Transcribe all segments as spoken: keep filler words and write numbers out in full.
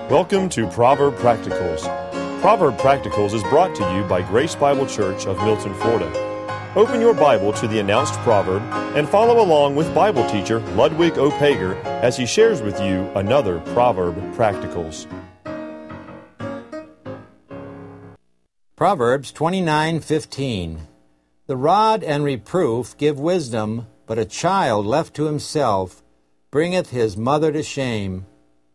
Welcome to Proverb Practicals. Proverb Practicals is brought to you by Grace Bible Church of Milton, Florida. Open your Bible to the announced proverb and follow along with Bible teacher Ludwig O. Pager as he shares with you another Proverb Practicals. Proverbs twenty-nine fifteen. The rod and reproof give wisdom, but a child left to himself bringeth his mother to shame.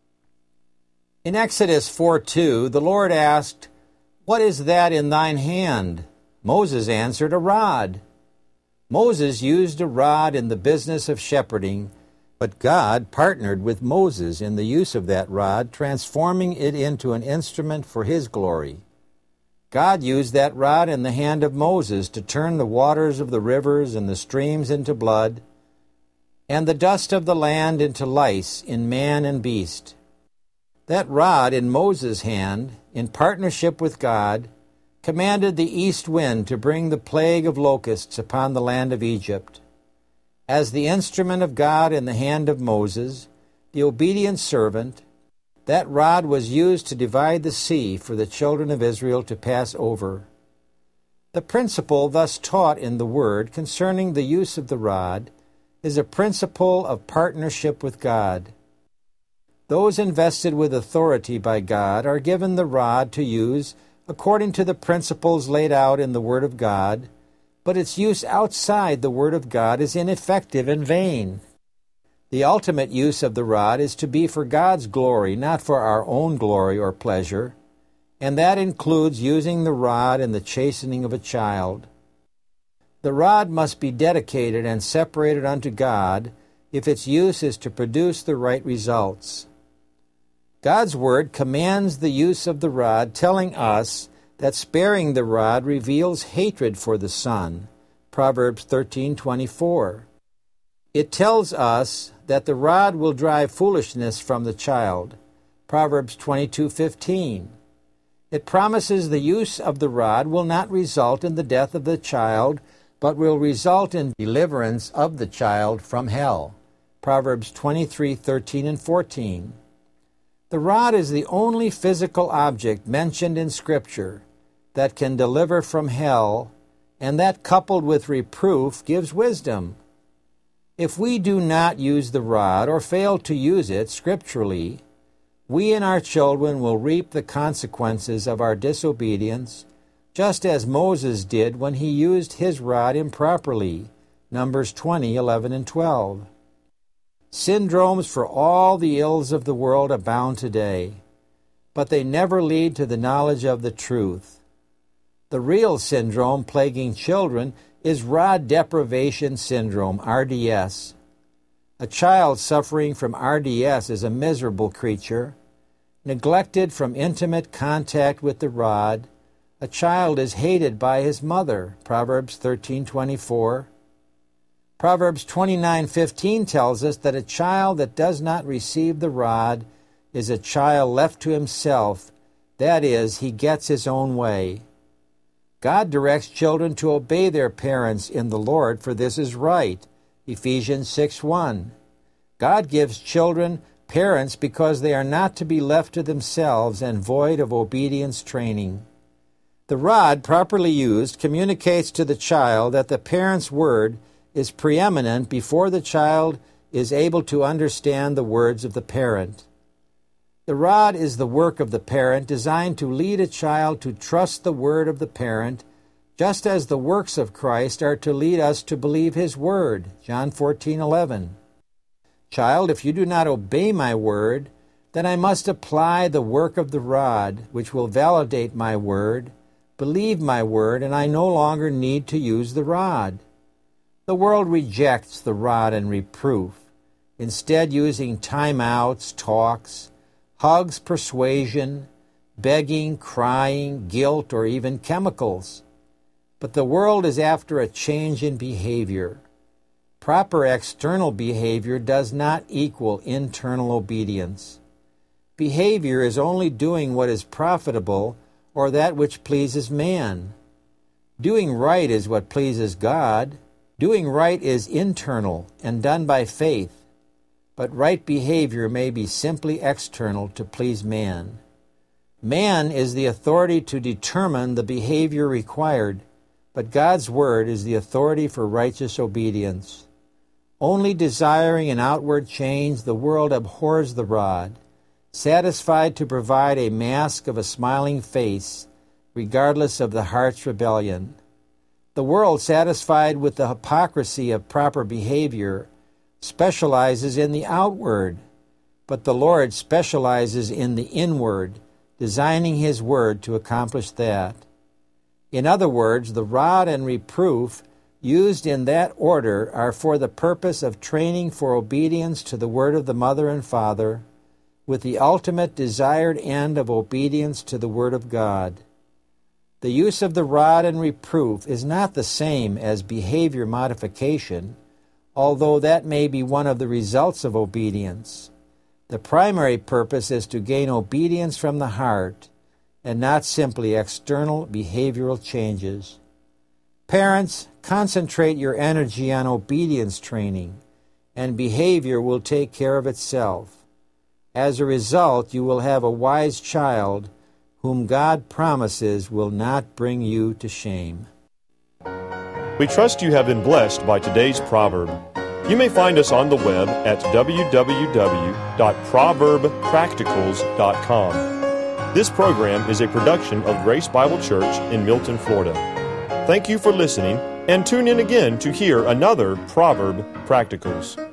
In Exodus four two, the Lord asked, "What is that in thine hand?" Moses answered, "A rod." Moses used a rod in the business of shepherding, but God partnered with Moses in the use of that rod, transforming it into an instrument for His glory. God used that rod in the hand of Moses to turn the waters of the rivers and the streams into blood, and the dust of the land into lice in man and beast. That rod in Moses' hand, in partnership with God, commanded the east wind to bring the plague of locusts upon the land of Egypt. As the instrument of God in the hand of Moses, the obedient servant, that rod was used to divide the sea for the children of Israel to pass over. The principle thus taught in the Word concerning the use of the rod is a principle of partnership with God. Those invested with authority by God are given the rod to use according to the principles laid out in the Word of God, but its use outside the Word of God is ineffective and vain. The ultimate use of the rod is to be for God's glory, not for our own glory or pleasure, and that includes using the rod in the chastening of a child. The rod must be dedicated and separated unto God if its use is to produce the right results. God's Word commands the use of the rod, telling us that sparing the rod reveals hatred for the son, Proverbs thirteen twenty-four. It tells us that the rod will drive foolishness from the child, Proverbs twenty-two fifteen. It promises the use of the rod will not result in the death of the child, but will result in deliverance of the child from hell, Proverbs twenty-three thirteen and fourteen. The rod is the only physical object mentioned in Scripture that can deliver from hell, and that, coupled with reproof, gives wisdom. If we do not use the rod or fail to use it scripturally, we and our children will reap the consequences of our disobedience, just as Moses did when he used his rod improperly, Numbers twenty eleven and twelve. Syndromes for all the ills of the world abound today, but they never lead to the knowledge of the truth. The real syndrome plaguing children is rod deprivation syndrome, R D S. A child suffering from R D S is a miserable creature. Neglected from intimate contact with the rod, a child is hated by his mother, Proverbs thirteen twenty-four. Proverbs twenty-nine fifteen tells us that a child that does not receive the rod is a child left to himself. That is, he gets his own way. God directs children to obey their parents in the Lord, for this is right, Ephesians six one. God gives children parents because they are not to be left to themselves and void of obedience training. The rod, properly used, communicates to the child that the parent's word is preeminent before the child is able to understand the words of the parent. The rod is the work of the parent designed to lead a child to trust the word of the parent, just as the works of Christ are to lead us to believe His word, John fourteen eleven. Child, if you do not obey my word, then I must apply the work of the rod, which will validate my word, believe my word, and I no longer need to use the rod. The world rejects the rod and reproof, instead using timeouts, talks, hugs, persuasion, begging, crying, guilt, or even chemicals. But the world is after a change in behavior. Proper external behavior does not equal internal obedience. Behavior is only doing what is profitable or that which pleases man. Doing right is what pleases God. Doing right is internal and done by faith. but right behavior may be simply external to please man. Man is the authority to determine the behavior required, but God's Word is the authority for righteous obedience. Only desiring an outward change, the world abhors the rod, satisfied to provide a mask of a smiling face, regardless of the heart's rebellion. The world, satisfied with the hypocrisy of proper behavior, specializes in the outward, but the Lord specializes in the inward, designing His Word to accomplish that. In other words, the rod and reproof used in that order are for the purpose of training for obedience to the word of the mother and father, with the ultimate desired end of obedience to the Word of God. The use of the rod and reproof is not the same as behavior modification, although that may be one of the results of obedience. The primary purpose is to gain obedience from the heart, and not simply external behavioral changes. Parents, concentrate your energy on obedience training, and behavior will take care of itself. As a result, you will have a wise child whom God promises will not bring you to shame. We trust you have been blessed by today's proverb. You may find us on the web at w w w dot proverb practicals dot com. This program is a production of Grace Bible Church in Milton, Florida. Thank you for listening, and tune in again to hear another Proverb Practicals.